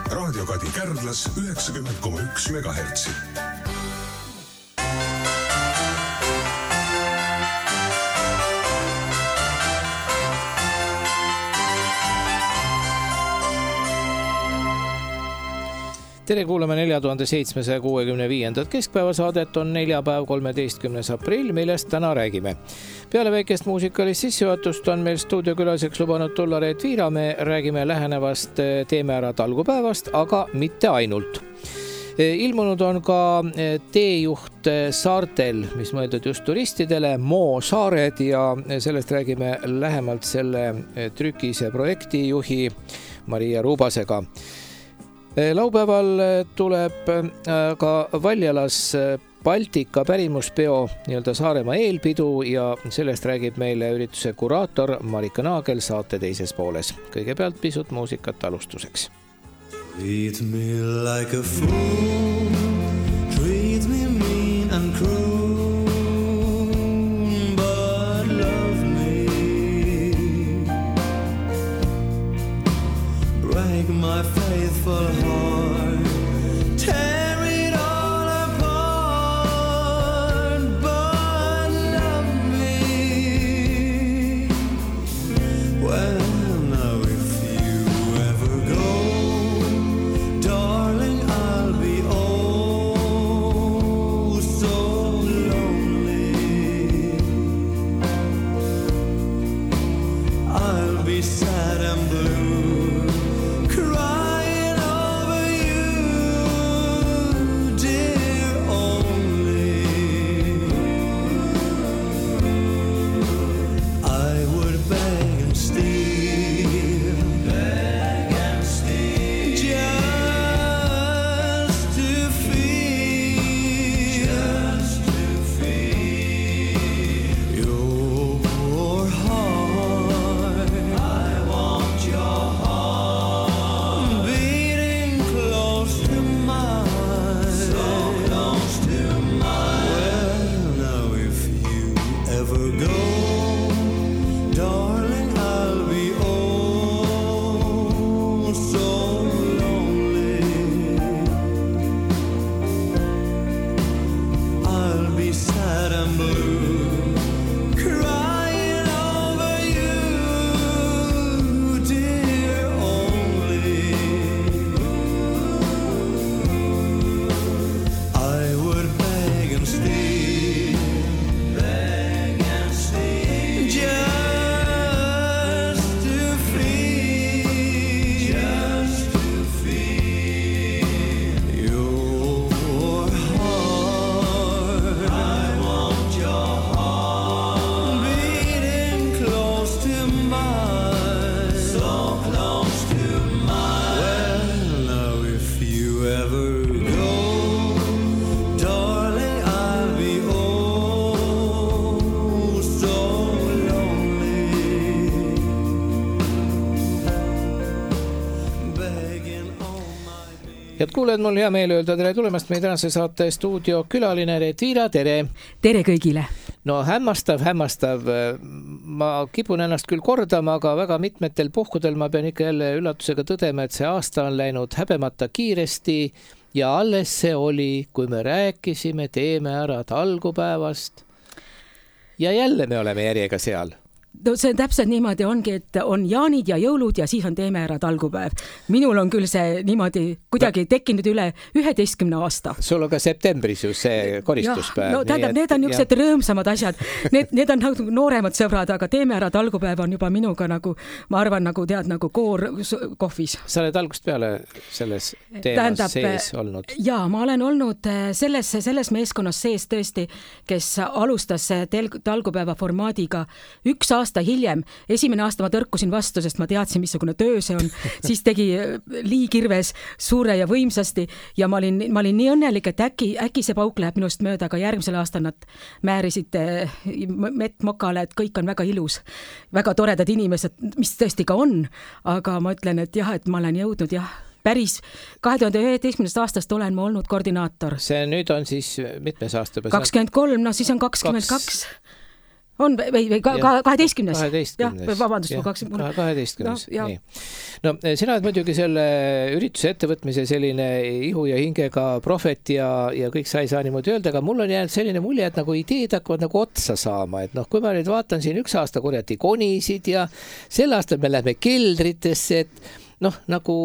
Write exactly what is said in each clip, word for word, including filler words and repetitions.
Raadio Kadi Kärdlas üheksakümmend koma üks megahertsi. Tere kuulame nelja tuhande seitsmesaja kuuekümne viiendat keskpäevasaadet, on neljapäev kolmeteistkümnes aprill, millest täna räägime. Peale väikest muusikalist sissejuhatust on meil stuudiokülaseks lubanud tulla Reet Viira, me räägime lähenevast Teeme ära talgupäevast, aga mitte ainult. Ilmunud on ka teejuht saartel, mis mõeldud just turistidele, Moo saared, ja sellest räägime lähemalt selle trükise projektijuhi Maria Ruubasega. Laupäeval tuleb ka Valjalas Baltika pärimuspeo nii-öelda Saaremaa eelpidu ja sellest räägib meile ürituse kuraator Marika Naagel saate teises pooles. Kõigepealt pisut muusikat alustuseks. Treat me like a fool, treat me mean and cruel, but love me, break my faithful heart, tear it all apart, but love me. Well, now if you ever go, darling, I'll be oh so lonely. I'll be sad and blue, crying over you, dear only. I would beg and steal, beg and steal, just to feel, just to feel your heart. I want your heart beating close to mine, so close to mine. Well, now if you ever go, darling, I'll be oh so lonely. I'll be sad and blue, crying over you, dear only. I would beg and steal, beg and steal, just to feel, just to feel your heart. I want your heart beating close to mine, so close to mine. Well, now if you ever go, darling, I'll be oh so lonely, begging all my needs. Head kuulajad, mul hea meel öelda tere tulemast meie tänase saate stuudio külaline Reet Viira, tere! Tere kõigile! No hämmastav, hämmastav. Ma kipun ennast küll kordama, aga väga mitmetel puhkudel ma pean ikka jälle üllatusega tõdema, et see aasta on läinud häbemata kiiresti ja alles see oli, kui me rääkisime Teeme ära talgupäevast. Ja jälle me oleme järjega seal. No see on täpselt niimoodi ongi, et on jaanid ja jõulud ja siis on Teeme ära talgupäev. Minul on küll see niimoodi kuidagi tekkinud üle üheteistkümne aasta. Sul on ka septembris ju see koristuspäev. No tähendab, need on niisugused rõõmsamad asjad. Need, need on nagu nooremad sõbrad, aga Teeme ära talgupäev on juba minuga nagu, ma arvan, nagu tead, nagu koor kohvis. Sa oled algust peale selles teemas tähendab, sees olnud? Jaa, ma olen olnud selles, selles meeskonnas sees tõesti, kes alustas talgupäeva formaadiga üks aasta aasta hiljem. Esimene aasta ma tõrkusin vastu, sest ma teadsin, missugune töö see on. Siis tegi Lii Kirves suure ja võimsasti ja ma olin, ma olin nii õnnelik, et äkki, äkki see pauk läheb minust mööda, aga järgmisel aastal nad määrisid mett mokale, et kõik on väga ilus. Väga toredad inimesed, mis tõesti ka on, aga ma ütlen, et jah, et ma olen jõudnud jah, päris kahe tuhande üheteistkümnendast aastast olen ma olnud koordinaator. See nüüd on siis mitmes aasta? kakskümmend kolm, no siis on kakskümmend kaks. on või, või ka, ka kaheteistkümnes. kaheteistkümnes. Jah, vabandust, ja, kaks... kaheteistkümnes, no, nii. No sina oled muidugi selle ürituse ettevõtmise selline ihu ja hingega profet ja, ja kõik sa ei saa niimoodi öelda, aga mul on jäänud selline mulje, et nagu ideed hakkavad nagu otsa saama, et noh, kui ma nüüd vaatan siin üks aasta korjati konisid ja sel aastal me läheme keldritesse, et noh, nagu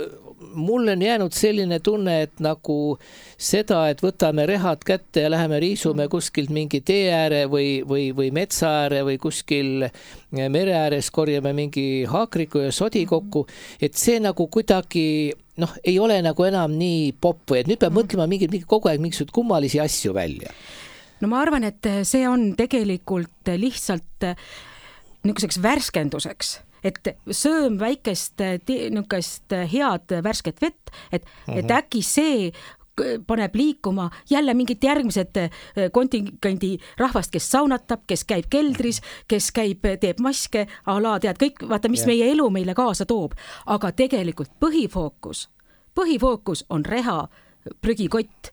mul on jäänud selline tunne, et nagu seda, et võtame rehad kätte ja läheme riisume kuskilt mingi tee ääre või, või, või metsa ääre või kuskil mere ääres korjame mingi haakriku ja sodi kokku, et see nagu kuidagi noh, ei ole nagu enam nii popp või et nüüd peab mõtlema mingi, mingi kogu aeg mingisugused kummalisi asju välja. No ma arvan, et see on tegelikult lihtsalt niisuguseks värskenduseks, et sööm väikest niisugust head värsket vett, et, uh-huh. et äkki see paneb liikuma jälle mingid järgmised kontingendi rahvast, kes saunatab, kes käib keldris, kes käib, teeb maske, ala tead kõik, vaata, mis yeah. meie elu meile kaasa toob. Aga tegelikult põhifookus, põhifookus on reha, prügikott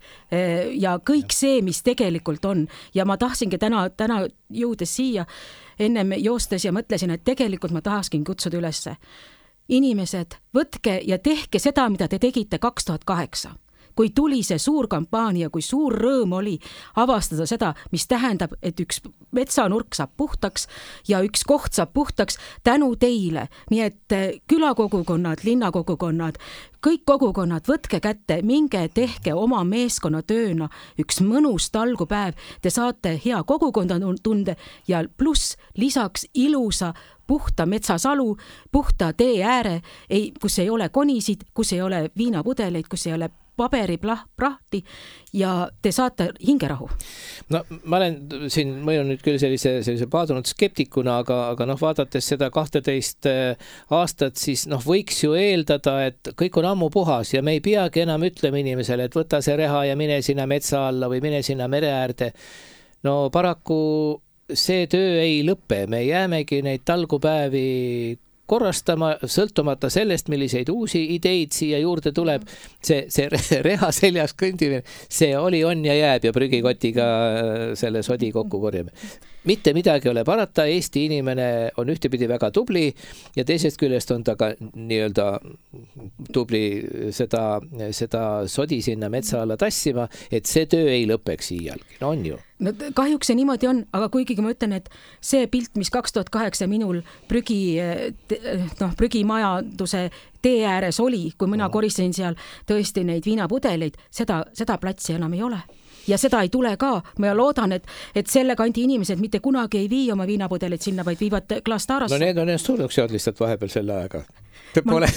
ja kõik see, mis tegelikult on. Ja ma tahtsingi täna, täna jõudes siia, ennem joostes ja mõtlesin, et tegelikult ma tahaksin kutsuda ülesse. Inimesed, võtke ja tehke seda, mida te tegite kaks tuhat kaheksa. Kui tuli see suur kampaania, kui suur rõõm oli avastada seda, mis tähendab, et üks metsanurk saab puhtaks ja üks koht saab puhtaks tänu teile. Nii et külakogukonnad, linnakogukonnad, kõik kogukonnad, võtke kätte, minge tehke oma meeskonna tööna üks mõnus talgupäev. Te saate hea kogukonda tunde ja pluss lisaks ilusa puhta metsasalu, puhta tee ääre, ei, kus ei ole konisid, kus ei ole viinapudeleid, kus ei ole paberi prahti ja te saate hingerahu. No ma olen siin mõjun nüüd küll sellise, sellise paadunud skeptikuna, aga, aga noh, vaadates seda kahteteist aastat, siis noh, võiks ju eeldada, et kõik on ammu puhas ja me ei peagi enam ütlema inimesele, et võta see reha ja mine sinna metsa alla või mine sinna mere äärde. No paraku see töö ei lõpe, me jäämegi neid talgupäevi korrastama, sõltumata sellest, milliseid uusi ideid siia juurde tuleb. See, see reha seljas kõndimine, see oli, on ja jääb ja prügikotiga selle sodi kokku korjame. Mitte midagi ole parata, Eesti inimene on ühtepidi väga tubli ja teisest küljest on ta ka nii-öelda tubli seda, seda sodi sinna metsa alla tassima, et see töö ei lõpeks iialgi. No on ju. No, kahjuks see niimoodi on, aga kuigi ma ütlen, et see pilt, mis kaks tuhat kaheksa minul prügi, noh, prügimajanduse tee ääres oli, kui mina koristasin seal tõesti neid viinapudeleid, seda, seda platsi enam ei ole. Ja seda ei tule ka. Ma loodan, et, et selle kandi inimesed mitte kunagi ei vii oma viinapudelid sinna, vaid viivad Klaastaarasse. No need on ennast suurduks jõud lihtsalt vahepeal selle aega. Te pole,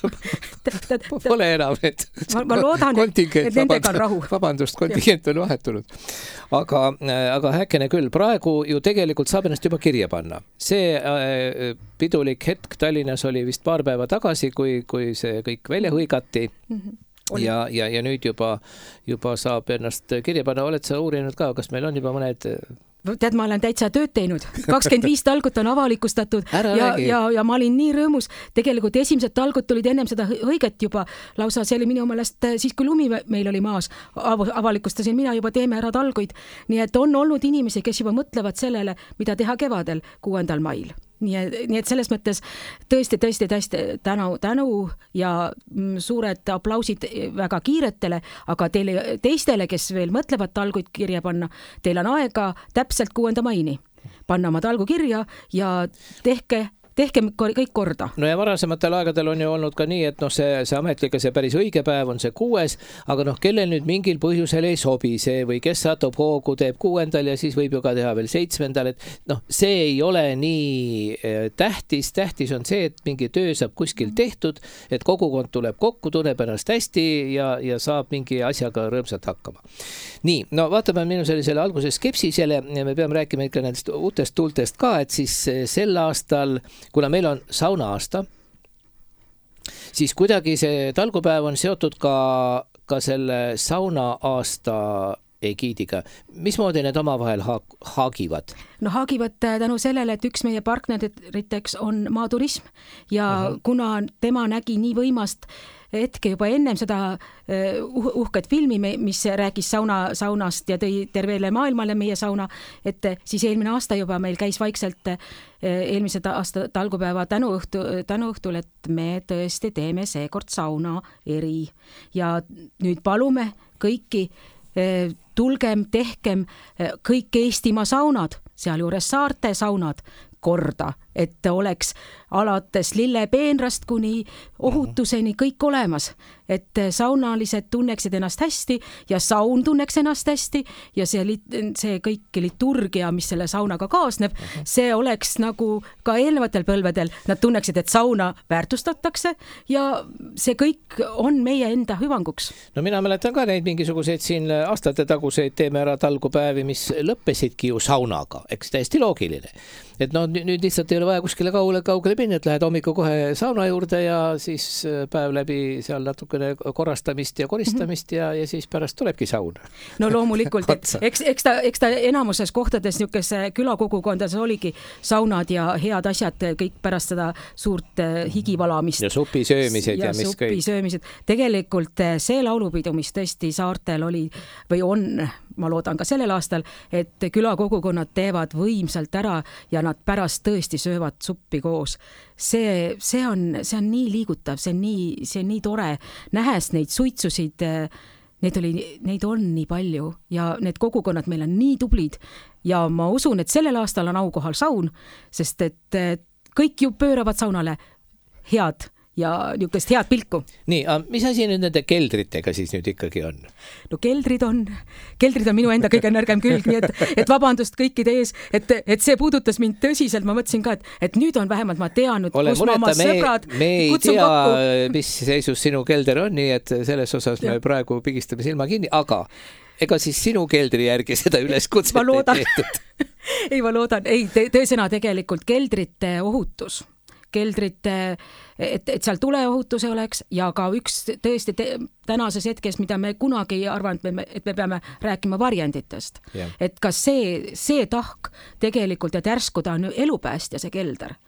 ma, pole enam, et ma, ma loodan, et nendega on rahu. Vabandust, kontingent on vahetunud. Aga, aga häkene küll, praegu ju tegelikult saab ennast juba kirja panna. See äh, pidulik hetk Tallinnas oli vist paar päeva tagasi, kui, kui see kõik välja hõigati. Mm-hmm. Ja, ja, ja nüüd juba, juba saab ennast kirja panna. Oled sa uurinud ka, kas meil on juba mõned... Tead, ma olen täitsa tööd teinud. kakskümmend viis talgut on avalikustatud ja, ja, ja ma olin nii rõõmus. Tegelikult esimesed talgud tulid ennem seda hõiget juba. Lausa see oli minu meelest, siis kui lumi meil oli maas, avalikustasin mina juba teeme ära talguid. Nii et on olnud inimesi, kes juba mõtlevad sellele, mida teha kevadel kuuendal mail. Nii, nii et selles mõttes tõesti, tõesti, tõesti tänu, tänu ja suured aplausid väga kiiretele, aga teile, teistele, kes veel mõtlevad talguid kirja panna, teil on aega täpselt kuuenda maini panna oma talgu kirja ja tehke tehke kõik korda. No ja varasematel aegadel on ju olnud ka nii, et noh, see, see ametlik ja see päris õige päev on see kuues, aga noh, kellel nüüd mingil põhjusel ei sobi see või kes satub hoogu, teeb kuuendal ja siis võib ju ka teha veel seitsmendal, et noh, see ei ole nii tähtis. Tähtis on see, et mingi töö saab kuskil tehtud, et kogukond tuleb kokku, tunneb ennast hästi ja, ja saab mingi asjaga rõõmsalt hakkama. Nii, no vaatame minu sellisele alguse skepsisele ja me peame rääkima ikka nendest uutest tuultest ka, et siis sel aastal kuna meil on sauna aasta, siis kuidagi see talgupäev on seotud ka, ka selle sauna aasta egiidiga. Mismoodi need omavahel haagivad? No haagivad tänu sellele, et üks meie partneriteks on maaturism ja uh-huh. kuna tema nägi nii võimast hetke juba ennem seda uh, uhket filmi, mis rääkis sauna, saunast ja tõi tervele maailmale meie sauna, et siis eelmine aasta juba meil käis vaikselt uh, eelmise aasta talgupäeva tänuõhtu, tänuõhtul, et me tõesti teeme seekord sauna eri ja nüüd palume kõiki uh, tulgem, tehkem uh, kõik Eestimaa saunad, sealjuures saarte saunad korda, et oleks alates lillepeenrast kuni ohutuseni kõik olemas, et saunalised tunneksid ennast hästi ja saun tunneks ennast hästi ja see, see kõik liturgia, mis selle saunaga kaasneb, see oleks nagu ka eelnevatel põlvedel, nad tunneksid, et sauna väärtustatakse ja see kõik on meie enda hüvanguks. No mina mäletan ka neid mingisuguseid siin aastate taguseid teeme ära talgupäevi, mis lõppesidki ju saunaga, eks täiesti loogiline. Et no nüüd lihtsalt ei ole vaja kuskile kaugele, kaugele minna, et lähed hommikul kohe sauna juurde ja siis päev läbi seal natukene korrastamist ja koristamist ja, ja siis pärast tulebki sauna. No loomulikult, et eks, eks, ta, eks ta enamuses kohtades niisuguse külakogukondades oligi saunad ja head asjad kõik pärast seda suurt higivalamist. Ja supi söömised ja, ja mis supi kõik. Söömised. Tegelikult see laulupidu, mis tõesti saartel oli või on, ma loodan ka sellel aastal, et külakogukonnad teevad võimsalt ära ja nad pärast tõesti söövad suppi koos. See, see, on, see on nii liigutav, see on nii, see on nii tore. Nähes neid suitsusid, neid, oli, neid on nii palju ja need kogukonnad meil on nii tublid ja ma usun, et sellel aastal on aukohal saun, sest et kõik ju pööravad saunale head ja niisugust head pilku. Nii, mis asi nüüd nende keldritega siis nüüd ikkagi on? No keldrid on, keldrid on minu enda kõige nõrgem külg, nii et, et vabandust kõikide ees, et, et see puudutas mind tõsiselt, ma mõtlesin ka, et, et nüüd on vähemalt ma teanud, Ole, kus ma oma me, sõbrad me ei kutsun tea, kokku. Mis seisus sinu kelder on, nii et selles osas me ja. praegu pigistame silma kinni, aga ega siis sinu keldri järgi seda üleskutset ma loodan. ei tehtud? ei, ma loodan, ei, tõesõna tegelikult keldrite ohutus. Keldrite, et, et seal tuleohutuse oleks ja ka üks tõesti te, tänases hetkes, mida me kunagi ei arvanud, et me, et me peame rääkima varjenditest. Yeah. Et kas see, see tahk tegelikult, et järsku ta on elupäästja, see kelder.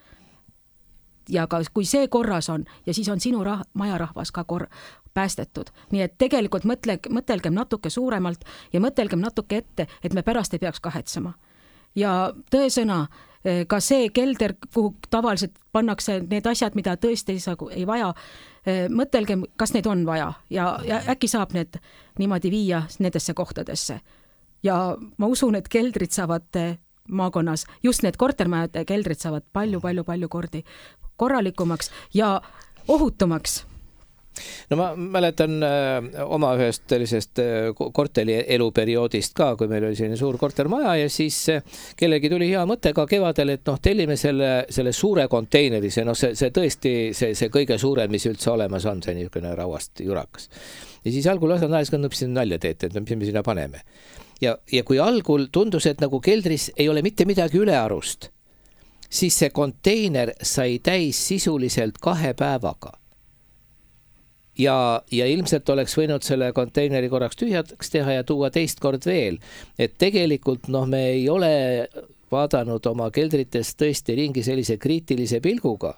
Ja ka kui see korras on ja siis on sinu rah- majarahvas ka kor- päästetud. Nii et tegelikult mõtle, mõtelgem natuke suuremalt ja mõtelgem natuke ette, et me pärast ei peaks kahetsema. Ja tõesõna, ka see kelder, kuhu tavaliselt pannakse need asjad, mida tõesti ei vaja, mõtelgem, kas need on vaja ja, ja äkki saab need niimoodi viia nendesse kohtadesse. Ja ma usun, et keldrid saavad maakonnas, just need kortermajade keldrid saavad palju-palju-palju kordi korralikumaks ja ohutumaks. No ma mäletan äh, oma ühest sellisest äh, korteli eluperioodist ka, kui meil oli selline suur kortermaja ja siis äh, kellegi tuli hea mõte ka kevadel, et noh, tellime selle, selle suure konteineri, see, no, see, see tõesti see, see kõige suurem, mis üldse olemas on, see niisugune rauast jurakas. Ja siis algul osad naes kõnnupsin nalja teete, et mis me sinna paneme. Ja, ja kui algul tundus, et nagu keldris ei ole mitte midagi ülearust, siis see konteiner sai täis sisuliselt kahe päevaga. Ja, ja ilmselt oleks võinud selle konteineri korraks tühjaks teha ja tuua teist kord veel. Et tegelikult noh, me ei ole vaadanud oma keldrites tõesti ringi sellise kriitilise pilguga,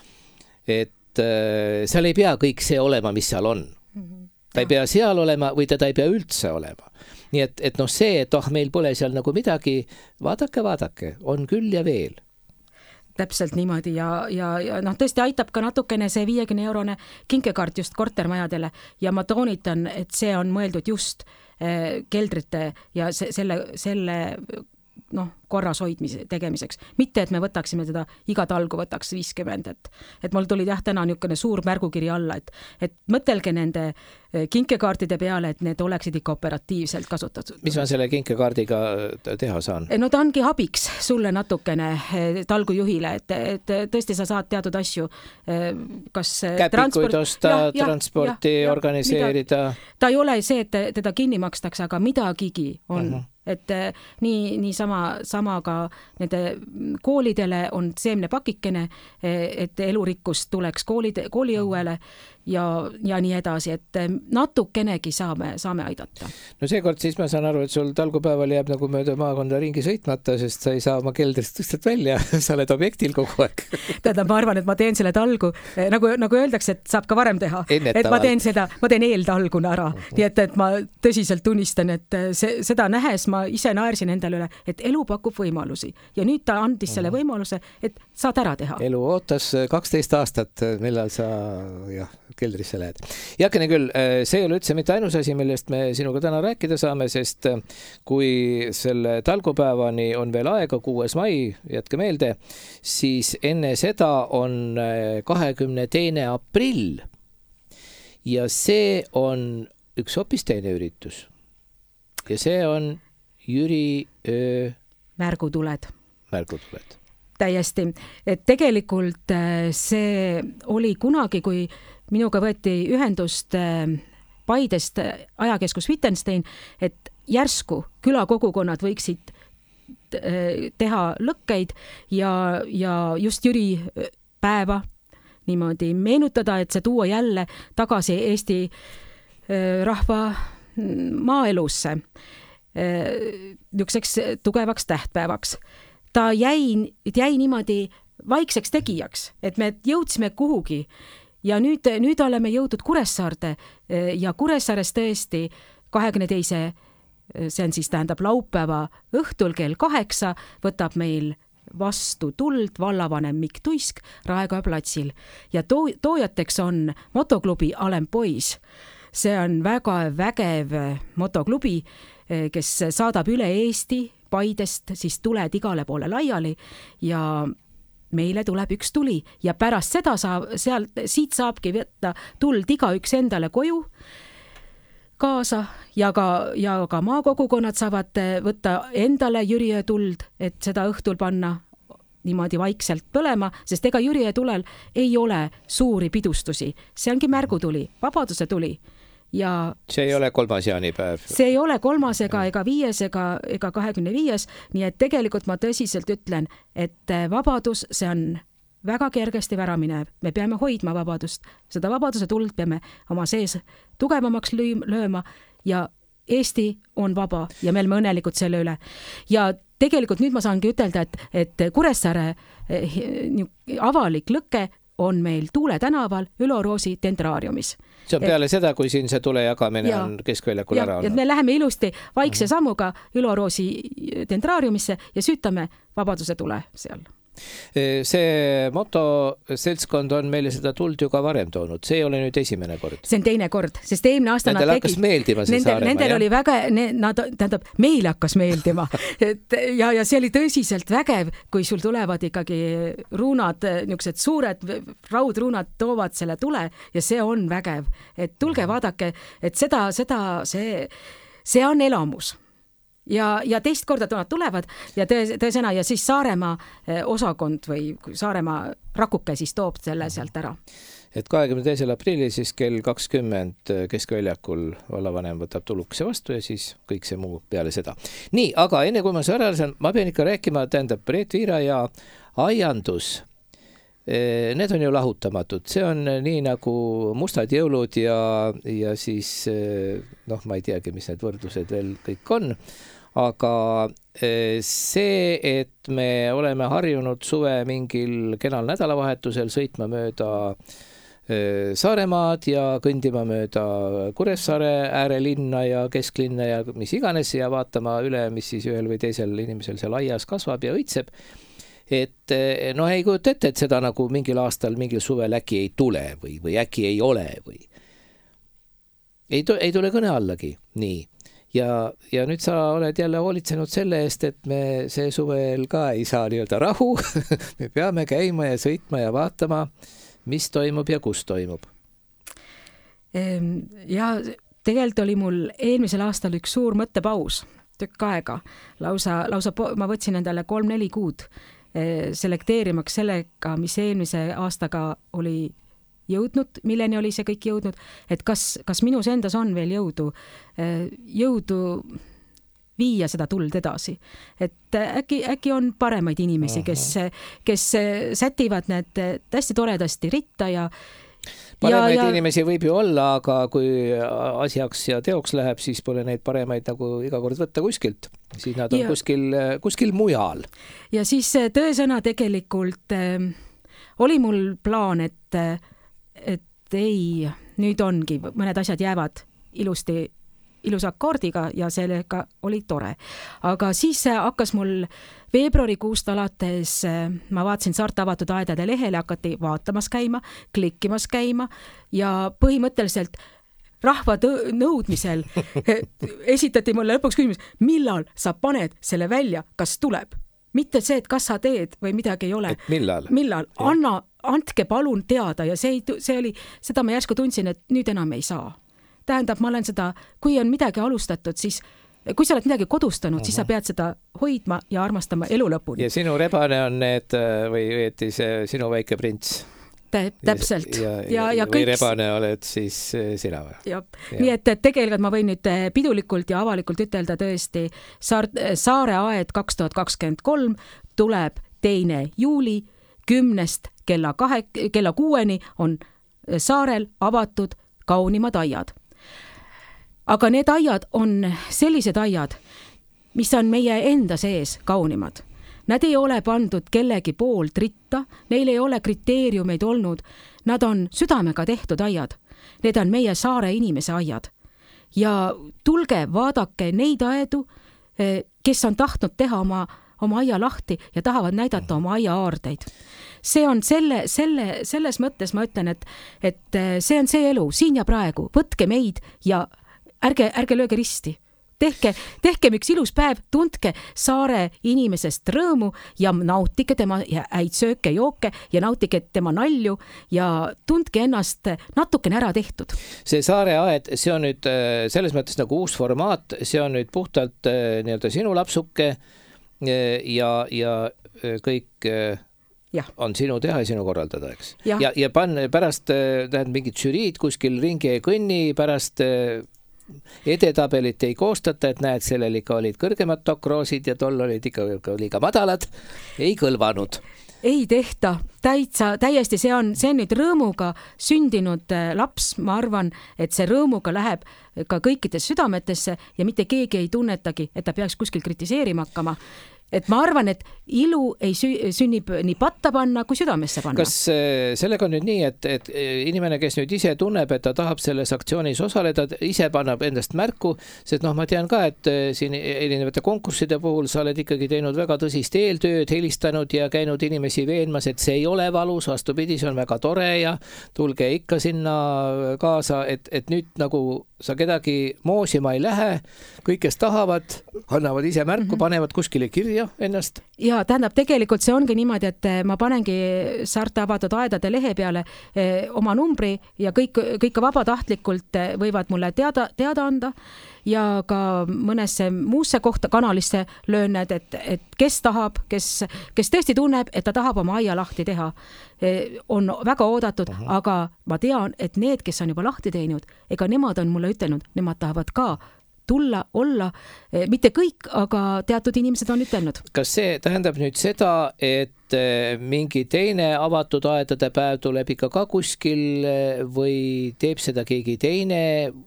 et äh, seal ei pea kõik see olema, mis seal on. Ta ei pea seal olema või teda ei pea üldse olema. Nii et, et noh see, et oh, meil pole seal nagu midagi, vaadake, vaadake, on küll ja veel. Täpselt niimoodi ja, ja, ja noh, tõesti aitab ka natukene see viiekümne eurone kinkekaart just kortermajadele ja ma toonitan, et see on mõeldud just eh, keldrite ja se, selle, selle noh, korras hoidmise tegemiseks. Mitte, et me võtaksime teda iga talgu võtaks viiskümmend, et, et mul tuli jah täna niisugune suur märgukiri alla, et, et mõtelge nende kinkekaartide peale, et need oleksid ikka operatiivselt kasutatud. Mis ma selle kinkekaardiga teha saan? No ta ongi abiks sulle natukene talgujuhile, et, et tõesti sa saad teatud asju, kas käpikuid osta, ja, transporti ja, ja, organiseerida. Mida, ta ei ole see, et teda kinni makstakse, aga midagigi on uh -huh. et nii, nii sama, sama ka nende koolidele on seemnepakikene, et elurikkus tuleks koolide, kooliõuele ja, ja nii edasi, et natukenegi saame, saame aidata. No seekord siis ma saan aru, et sul talgupäeval jääb nagu mööda maakonda ringi sõitmata, sest sa ei saa oma keldrist tõstad välja, sa oled objektil kogu aeg. Tähendab, ma arvan, et ma teen selle talgu, nagu, nagu öeldakse, et saab ka varem teha. Et ma teen seda, ma teen eeltalguna ära. Uh-huh. Nii et, et ma tõsiselt tunnistan, et see, seda nähes ma ise naersin endale üle, et elu pakub võimalusi. Ja nüüd ta andis uh-huh. selle võimaluse, et saad ära teha. Elu ootas kaksteist aastat, millal sa jah, keldrisse lähed. Jakene küll, see ei ole üldse mitte ainus asi, millest me sinuga täna rääkida saame, sest kui selle talgupäevani on veel aega, kuues mai, jätke meelde, siis enne seda on kahekümne teine aprill ja see on üks hoopis teine üritus. Ja see on Jüri öö... märgutuled. Märgutuled. Täiesti. Et tegelikult see oli kunagi, kui minuga võeti ühendust Paidest ajakeskus Wittgenstein, et järsku külakogukonnad võiksid teha lõkkeid ja, ja just Jüri päeva niimoodi meenutada, et see tuua jälle tagasi Eesti rahva maaelusse niisuguseks tugevaks tähtpäevaks. Ta jäi, jäi niimoodi vaikseks tegijaks, et me jõudsime kuhugi ja nüüd, nüüd oleme jõudnud Kuressaarde ja Kuressaares tõesti kahekümne teise, see on siis tähendab laupäeva õhtul kell kaheksa, võtab meil vastu tuld vallavanem Mikk Tuisk Raekoja platsil ja to- toojateks on motoklubi Alem Pois. See on väga vägev motoklubi, kes saadab üle Eesti Paidest siis tuled igale poole laiali ja meile tuleb üks tuli ja pärast seda saab, seal, siit saabki võtta tuld iga üks endale koju kaasa ja ka, ja ka maakogukonnad saavad võtta endale Jüriöö tuld, et seda õhtul panna niimoodi vaikselt põlema, sest ega Jüriöö tulel ei ole suuri pidustusi. See ongi märgutuli, vabaduse tuli. Ja see ei ole kolmas jaanipäev. See ei ole kolmas ega, ega viies ega, ega kahekümne viies, nii et tegelikult ma tõsiselt ütlen, et vabadus, see on väga kergesti väraminev. Me peame hoidma vabadust. Seda vabaduse tuld peame oma sees tugevamaks lööma ja Eesti on vaba ja me oleme õnnelikud selle üle. Ja tegelikult nüüd ma saangi ütelda, et, et Kuressaare avalik lõkke on meil Tuule tänaval Ülo Roosi tentraariumis. See on peale et, seda, kui siin see tule jagamine ja, on keskväljakul ära olnud. Me läheme ilusti vaikse sammuga Ülo Roosi tentraariumisse ja süütame vabaduse tule seal. See motoseltskond on meile seda tuld ju ka varem toonud. See ei ole nüüd esimene kord. See on teine kord, sest eelmine aasta nendel nad hakkas meeldima see nendel, Saaremaa. Nendel jah? Oli väga, ne, nad, tähendab, meile hakkas meeldima. Et, ja, ja see oli tõsiselt vägev, kui sul tulevad ikkagi ruunad, niisugused suured raudruunad toovad selle tule ja see on vägev. Et tulge vaadake, et seda, seda, see, see on elamus. Ja, ja teist korda nad tulevad ja tõe, tõesena ja siis Saaremaa osakond või Saaremaa rakuke siis toob selle sealt ära. Et kahekümne teisel aprillil siis kell kakskümmend keskväljakul vallavanem võtab tulukese vastu ja siis kõik see muu peale seda. Nii, aga enne kui ma see ära olen, ma pean ikka rääkima, tähendab Reet Viira ja aiandus. Need on ju lahutamatud. See on nii nagu mustad jõulud ja, ja siis noh, ma ei teagi, mis need võrdlused veel kõik on. Aga see, et me oleme harjunud suve mingil kenal nädalavahetusel sõitma mööda Saaremaad ja kõndima mööda Kuressaare äärelinna ja kesklinna ja mis iganes ja vaatama üle, mis siis ühel või teisel inimesel seal aias kasvab ja õitseb. Et noh, ei kujuta ette, et seda nagu mingil aastal, mingil suvel äkki ei tule või, või äkki ei ole või ei, tu- ei tule kõne allagi. Nii. Ja, ja nüüd sa oled jälle hoolitsenud selle eest, et me see suvel ka ei saa nii-öelda rahu. Me peame käima ja sõitma ja vaatama, mis toimub ja kus toimub. Ja tegelikult oli mul eelmisel aastal üks suur mõttepaus, tükk aega. Lausa, lausa ma võtsin endale kolm-neli kuud selekteerimaks sellega, mis eelmise aastaga oli jõudnud, milleni oli see kõik jõudnud, et kas, kas minus endas on veel jõudu, jõudu viia seda tuld edasi. Et äkki, äkki on paremaid inimesi, kes, kes sätivad need hästi toredasti ritta ja paremaid ja, ja... inimesi võib ju olla, aga kui asjaks ja teoks läheb, siis pole neid paremaid nagu iga kord võtta kuskilt. Siis nad on ja... kuskil, kuskil mujal. Ja siis tõesõna tegelikult äh, oli mul plaan, et, et ei, nüüd ongi, mõned asjad jäävad ilusti ilusa akordiga ja sellega oli tore. Aga siis hakkas mul veebruarikuust alates, ma vaatasin Saarte avatud aedade lehele, hakati vaatamas käima, klikkimas käima ja põhimõtteliselt rahva nõudmisel esitati mulle lõpuks küsimus, millal sa paned selle välja, kas tuleb? Mitte see, et kas sa teed või midagi ei ole. Et millal? Millal? Anna, andke palun teada ja see, see oli, seda ma järsku tundsin, et nüüd enam ei saa. Tähendab, ma olen seda, kui on midagi alustatud, siis kui sa oled midagi kodustanud, uh-huh. siis sa pead seda hoidma ja armastama elu lõpuni. Ja sinu rebane on need, või õieti see sinu väike prints. Täpselt. Ja, ja, ja, ja või kõik... rebane oled siis sina või? Ja. Ja. Nii et, et tegelikult ma võin nüüd pidulikult ja avalikult ütelda tõesti, Saare aed kaks tuhat kakskümmend kolm tuleb teine juuli kümnest kella, kahe, kella kuueni on Saarel avatud kaunimad aiad. Aga need aiad on sellised aiad, mis on meie enda sees kaunimad. Nad ei ole pandud kellegi poolt ritta, neil ei ole kriteeriumeid olnud, nad on südamega tehtud aiad. Need on meie Saare inimese aiad. Ja tulge, vaadake neid aedu, kes on tahtnud teha oma, oma aia lahti ja tahavad näidata oma aia aardeid. See on selle, selle, selles mõttes ma ütlen, et, et see on see elu, siin ja praegu, võtke meid ja ärge, ärge lööge risti. Tehke, tehke üks ilus päev, tundke Saare inimesest rõõmu ja nautike tema häid sööke, jooke ja nautike tema nalju ja tundke ennast natukene ära tehtud. See Saare aed, see on nüüd selles mõttes nagu uus formaat, see on nüüd puhtalt nii-öelda sinu lapsuke ja, ja kõik Ja. on sinu teha ja sinu korraldada, eks? Ja, ja, ja pan, pärast tähendab mingid žüriid kuskil ringi ei kõnni, pärast edetabelit ei koostata, et näed, sellel ikka olid kõrgemad dokroosid ja tol olid ikka liiga madalad, ei kõlvanud. Ei tehta, täitsa, täiesti see on, see on nüüd rõõmuga sündinud laps, ma arvan, et see rõõmuga läheb ka kõikides südametesse ja mitte keegi ei tunnetagi, et ta peaks kuskil kritiseerima hakkama. Et ma arvan, et ilu ei sünnib nii patta panna, kui südamesse panna. Kas sellega on nüüd nii, et, et inimene, kes nüüd ise tunneb, et ta tahab selles aktsioonis osaleda, ise pannab endast märku, sest noh, ma tean ka, et siin erinevate konkursside puhul sa oled ikkagi teinud väga tõsist eeltööd, helistanud ja käinud inimesi veenmas, et see ei ole valus, vastupidi, see on väga tore ja tulge ikka sinna kaasa, et, et nüüd nagu sa kedagi moosima ei lähe, kõik, kes tahavad, annavad ise märku, mm-hmm. panevad kuskile kirja ennast. Ja tähendab, tegelikult see ongi niimoodi, et ma panengi Saarte avatud aedade lehe peale eh, oma numbri ja kõik, kõik vabatahtlikult võivad mulle teada, teada anda ja ka mõnesse muusse kohta kanalisse löön need, et, et kes tahab, kes, kes tõesti tunneb, et ta tahab oma aia lahti teha, eh, on väga oodatud, uh-huh. aga ma tean, et need, kes on juba lahti teinud, ega nemad on mulle ütelnud, nemad tahavad ka tulla, olla, mitte kõik, aga teatud inimesed on ütelnud. Kas see tähendab nüüd seda, et mingi teine avatud aedade päev tuleb ikka ka kuskil või teeb seda keegi teine,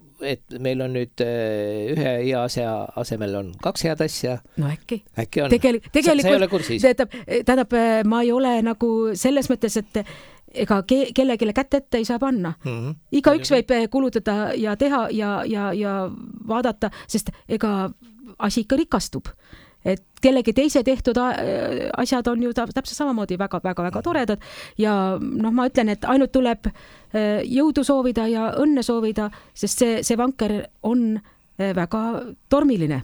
et meil on nüüd ühe hea asja asemel on kaks head asja? No äkki. Äkki on? Tegel, tegelikult, sa ei ole kursis? Tähendab, tähendab, ma ei ole nagu selles mõttes, et ega ke- kellegile kätt ette ei saa panna. Mm-hmm. Iga üks võib kulutada ja teha ja, ja, ja vaadata, sest ega asi ikka rikastub. Et kellegi teise tehtud asjad on ju täpselt samamoodi väga, väga, väga toredad ja noh, ma ütlen, et ainult tuleb jõudu soovida ja õnne soovida, sest see, see vanker on väga tormiline.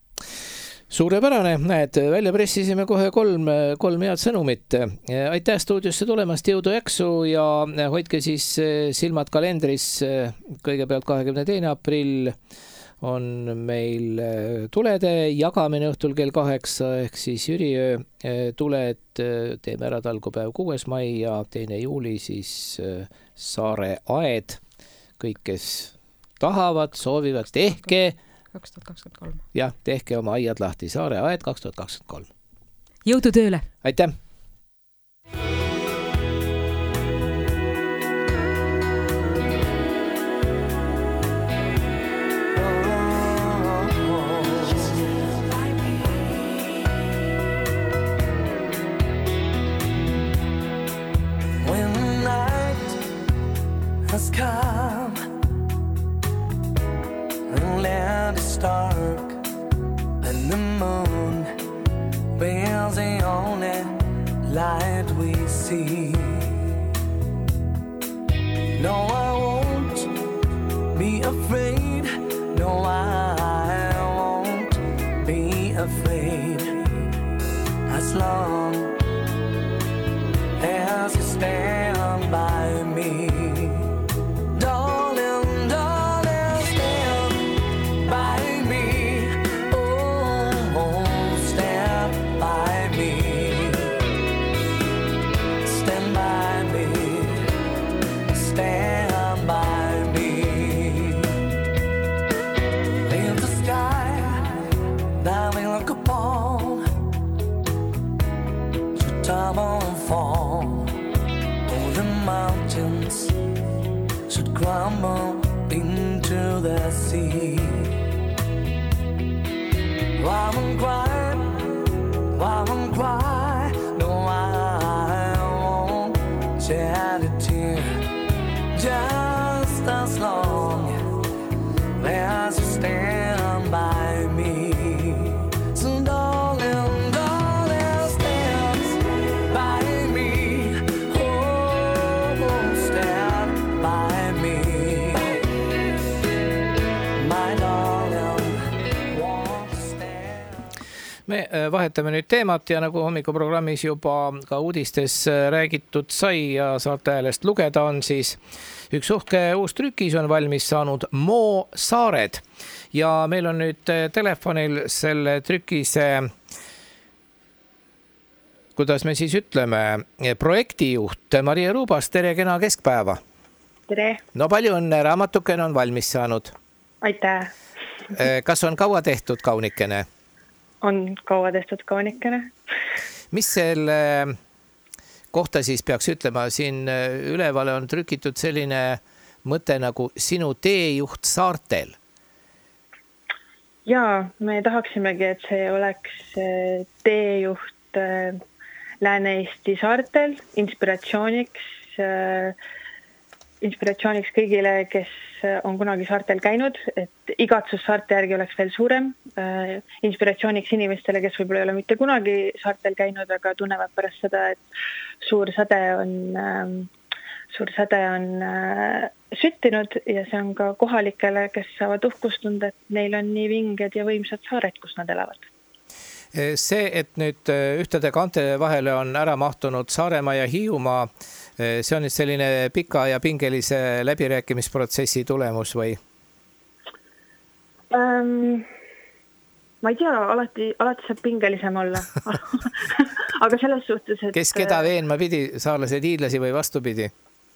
Suurepärane, näed, välja pressisime kohe kolm, kolm head sõnumit. Aitäh stuudiosse tulemast, jõudu jaksu ja hoidke siis silmad kalendris. Kõigepealt kahekümne teine aprill on meil tulede jagamine õhtul kell kaheksa ehk siis jüriöö. Tuled teeme ära talgupäev kuues mai ja teine juuli siis Saare aed. Kõik, kes tahavad, soovivad, tehke kaks tuhat kakskümmend kolm. jah, tehke oma aiad lahti, Saare aed kaks tuhat kakskümmend kolm. Jõudu tööle! Aitäh! Has come and land is dark and the moon bears the only light we see. No, I won't be afraid. No, I won't be afraid as long as you stand by me. Crumble into the sea. I won't cry, I won't cry. No, I won't shed a tear. Just as long as you stand by me. So darling, darling, stand by me. Oh, stand by me. Me vahetame nüüd teemat ja nagu hommikuprogrammis juba ka uudistes räägitud sai ja saarte häälest lugeda on, siis üks uhke uus trükis on valmis saanud Mo Saared ja meil on nüüd telefonil selle trükise, kuidas me siis ütleme, projektijuht Maria Ruubas. Tere, kena keskpäeva! Tere! No palju õnne, raamatukene on valmis saanud. Aitäh! Kas on kaua tehtud kaunikene? On kaua tehtud kaunikene. Mis selle kohta siis peaks ütlema? Siin ülevale on trükitud selline mõte nagu sinu teejuht saartel. Jaa, me tahaksimegi, et see oleks teejuht Lääne-Eesti saartel, inspiratsiooniks, inspiratsiooniks kõigile, kes on kunagi saartel käinud, et igatsus saarte järgi oleks veel suurem. Inspiratsiooniks inimestele, kes võib-olla ei ole mitte kunagi saartel käinud, aga tunnevad pärast seda, et suur säde on, suur säde on süttinud ja see on ka kohalikele, kes saavad uhkust tunda, et neil on nii vinged ja võimsad saared, kus nad elavad. See, et nüüd ühtede kante vahele on ära mahtunud Saaremaa ja Hiiumaa, see on nüüd selline pika ja pingelise läbirääkimisprotsessi tulemus või? Ähm, ma ei tea, alati, alati saab pingelisem olla. Aga selles suhtes, et... Kes keda veenma pidi, saarlased hiidlasi või vastupidi?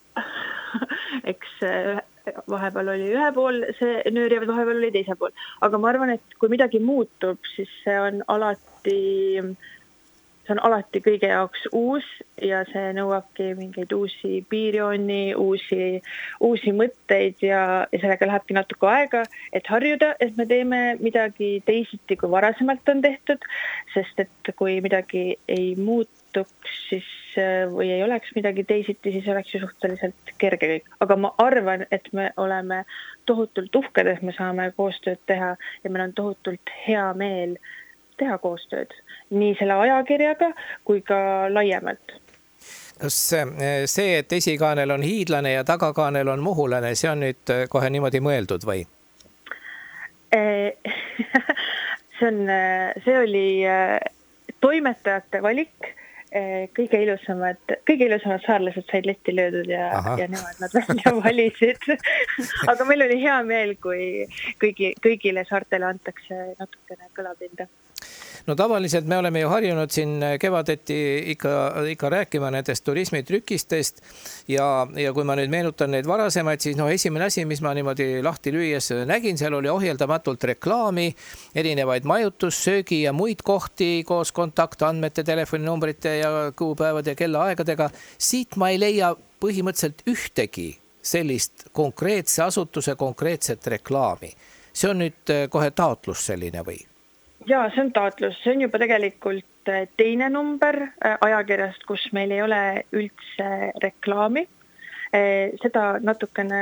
Eks vahepeal oli ühe pool, see nöör ja vahepeal oli teise pool. Aga ma arvan, et kui midagi muutub, siis see on alati, see on alati kõige jaoks uus ja see nõuabki mingeid uusi piirjooni, uusi, uusi mõtteid ja, ja sellega lähebki natuke aega, et harjuda, et me teeme midagi teisiti, kui varasemalt on tehtud, sest et kui midagi ei muutuks, siis või ei oleks midagi teisiti, siis oleks ju suhteliselt kerge kõik. Aga ma arvan, et me oleme tohutult uhked, et me saame koostööd teha ja meil on tohutult hea meel teha koostööd nii selle ajakirjaga kui ka laiemalt. Kas see, et esikaanel on hiidlane ja tagakaanel on muhulane, see on nüüd kohe niimoodi mõeldud või? see, on, see oli toimetajate valik. Kõige ilusamad, kõige ilusamad saarlased said letti löödud ja, ja nemad nad välja valisid. Aga meil oli hea meel, kui kõigi, kõigile saartele antakse natukene kõlapinda. No tavaliselt me oleme ju harjunud siin kevadeti ikka, ikka rääkima nendest turismitrükistest ja, ja kui ma nüüd meenutan neid varasemaid, siis no esimene asi, mis ma niimoodi lahti lüües nägin, seal oli ohjeldamatult reklaami, erinevaid majutus, söögi ja muid kohti koos kontaktandmete, telefoninumbrite ja kuupäevade ja kellaaegadega. Siit ma ei leia põhimõtteliselt ühtegi sellist konkreetse asutuse konkreetset reklaami. See on nüüd kohe taotlus selline või? Jaa, see on taotlus. See on juba tegelikult teine number ajakirjast, kus meil ei ole üldse reklaami. Seda natukene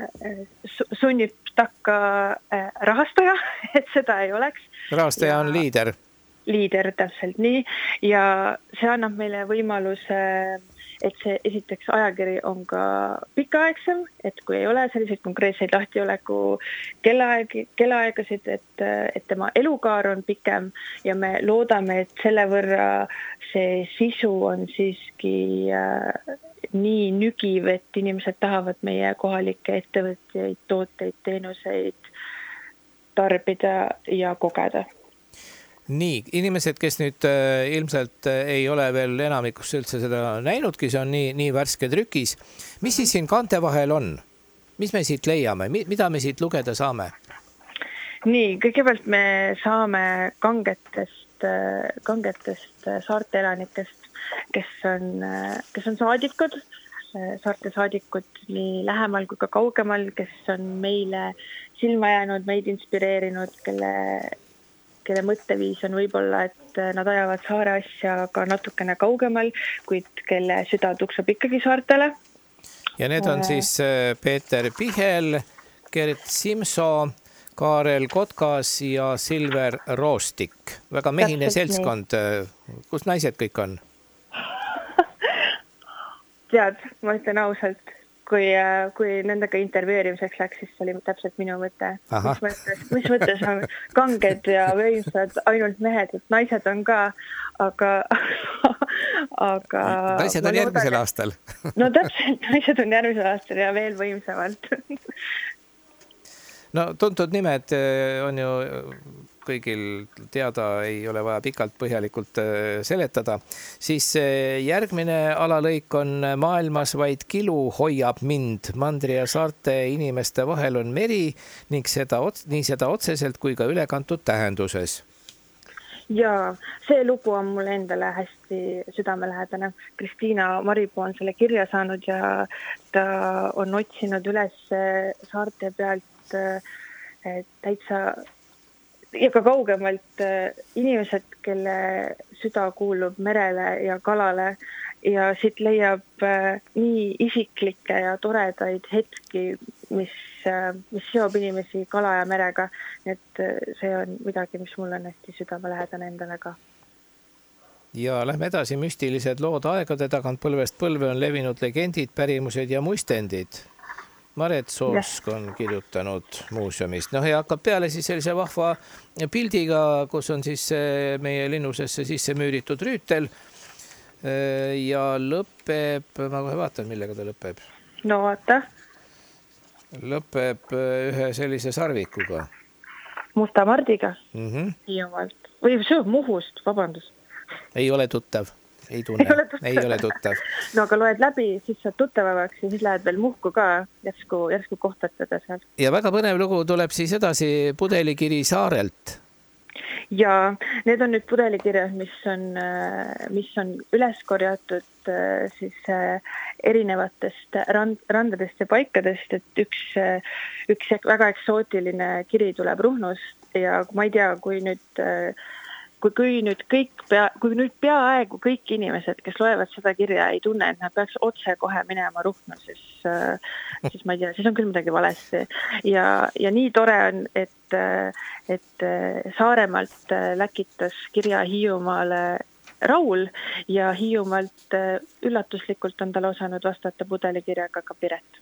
sunnib takka rahastaja, et seda ei oleks. Rahastaja on liider. Liider, täpselt nii. Ja see annab meile võimaluse, et see esiteks ajakiri on ka pikaaegsem, et kui ei ole selliseid konkreetseid lahtioleku kellaaeg, kellaaegasid, et, et tema elukaar on pikem ja me loodame, et selle võrra see sisu on siiski äh, nii nügiv, et inimesed tahavad meie kohalikke ettevõtjaid, tooteid, teenuseid tarbida ja kogeda. Nii, inimesed, kes nüüd äh, ilmselt äh, ei ole veel enamikus üldse seda näinudki, see on nii, nii värske trükis. Mis siis siin kante vahel on? Mis me siit leiame? Mida me siit lugeda saame? Nii, kõigepealt me saame kangetest, kangetest saarte elanikest, kes on, kes on saadikud, saarte saadikud nii lähemal kui ka kaugemal, kes on meile silma jäänud, meid inspireerinud, kelle kelle mõtteviis on võib-olla, et nad ajavad saare asja ka natukene kaugemal, kuid kelle süda tuksub ikkagi saartele. Ja need on siis Peeter Pihel, Gert Simso, Kaarel Kotkas ja Silver Roostik. Väga mehine seltskond. Kus naised kõik on? Tead, ma ütlen ausalt. Kui, kui nendega intervjueerimiseks läks, siis oli täpselt minu mõte. Mis mõttes, mis mõttes on kanged ja võimsad ainult mehed, et naised on ka, aga... aga naised on järgmisel loodan, aastal. No täpselt, naised on järgmisel aastal ja veel võimsamalt. No tuntud nimed on ju kõigil teada, ei ole vaja pikalt põhjalikult seletada. Siis järgmine alalõik on maailmas vaid kilu hoiab mind. Mandri ja saarte inimeste vahel on meri ning seda, nii seda otseselt kui ka ülekantud tähenduses. Ja see lugu on mulle endale hästi südamelähedane. Kristiina Maripuu on selle kirja saanud ja ta on otsinud üles saarte pealt täitsa ja ka kaugemalt inimesed, kelle süda kuulub merele ja kalale ja siit leiab nii isiklikke ja toredaid hetki, mis, mis seob inimesi kala ja merega. Et see on midagi, mis mul on hästi südamelähedane endale ka. Ja lähme edasi. Müstilised lood aegade tagant põlvest põlve on levinud legendid, pärimused ja muistendid. Maret Soosk on kirjutanud muuseumist. No ja hakkab peale siis sellise vahva pildiga, kus on siis meie linnusesse sisse müüritud rüütel ja lõpeb, ma kohe vaatan, millega ta lõpeb. No vaata. Lõpeb ühe sellise sarvikuga. Musta mardiga. Mm-hmm. Hiiumalt. Või see on Muhust, vabandust. Ei ole tuttav. Ei tunne, ei ole tuttav. Ei ole tuttav. No aga loed läbi, siis saad tuttavavaks ja siis lähed veel Muhku ka järsku, järsku kohtatada seal. Ja väga põnev lugu tuleb siis edasi Pudelikiri saarelt. Ja need on nüüd pudelikirjad, mis on, mis on üles korjatud siis erinevatest rand, randadest ja paikadest, et üks, üks väga eksootiline kiri tuleb Ruhnust ja ma ei tea, kui nüüd Kui, kui nüüd kõik pea, kui nüüd peaaegu kõik inimesed, kes loevad seda kirja, ei tunne, et nad peaks otse kohe minema Ruhnu, siis, siis ma ei tea, siis on küll midagi valesti. Ja, ja nii tore on, et, et Saaremaalt läkitas kirja Hiiumaale Raul ja Hiiumalt üllatuslikult on tal osanud vastata pudelikirjaga ka Piret.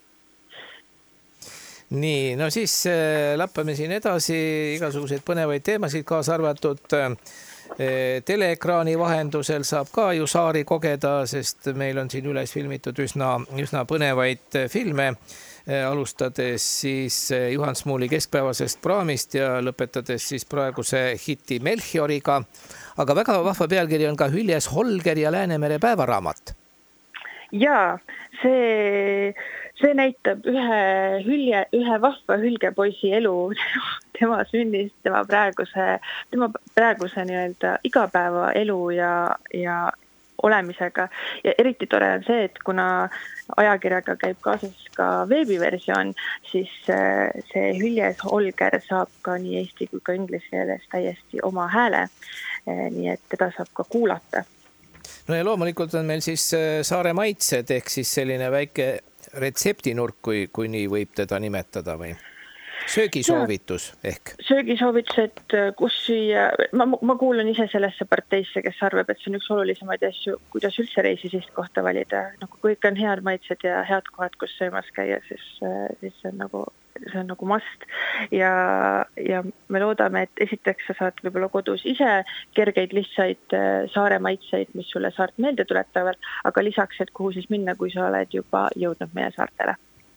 Nii, no siis äh, lappame siin edasi igasuguseid põnevaid teemasid kaasa arvatud. Teleekraani vahendusel saab ka ju saari kogeda, sest meil on siin üles filmitud üsna, üsna põnevaid filme, alustades siis Juhan Smuuli keskpäevasest praamist ja lõpetades siis praeguse hiti Melchioriga. Aga väga vahva pealkiri on ka Hüljes Holger ja Läänemere päevaraamat. Jaa, see, see näitab ühe, hülje, ühe vahva hülgepoisi elu, tema sünnist, tema praeguse, tema praeguse nii-öelda igapäeva elu ja, ja olemisega. Ja eriti tore on see, et kuna ajakirjaga käib kaasas ka veebiversioon, siis see Hüljes Holger saab ka nii eesti kui ka inglise keeles täiesti oma hääle, nii et teda saab ka kuulata. No ja loomulikult on meil siis Saare maitsed ehk siis selline väike retseptinurk, kui, kui nii võib teda nimetada või? Söögisoovitus ehk? Söögisoovitused, kus süüa, ma, ma kuulen ise sellesse parteisse, kes arvab, et see on üks olulisemaid asju, kuidas üldse reisi sist kohta valida. Nagu kõik on head maitsed ja head kohad, kus söömas käia, siis, siis see on nagu, see on nagu must. Ja, ja me loodame, et esiteks sa saad võib-olla kodus ise kergeid lihtsaid saare maitseid, mis sulle saart meelde tuletavad, aga lisaks, et kuhu siis minna, kui sa oled juba jõudnud meie saartele.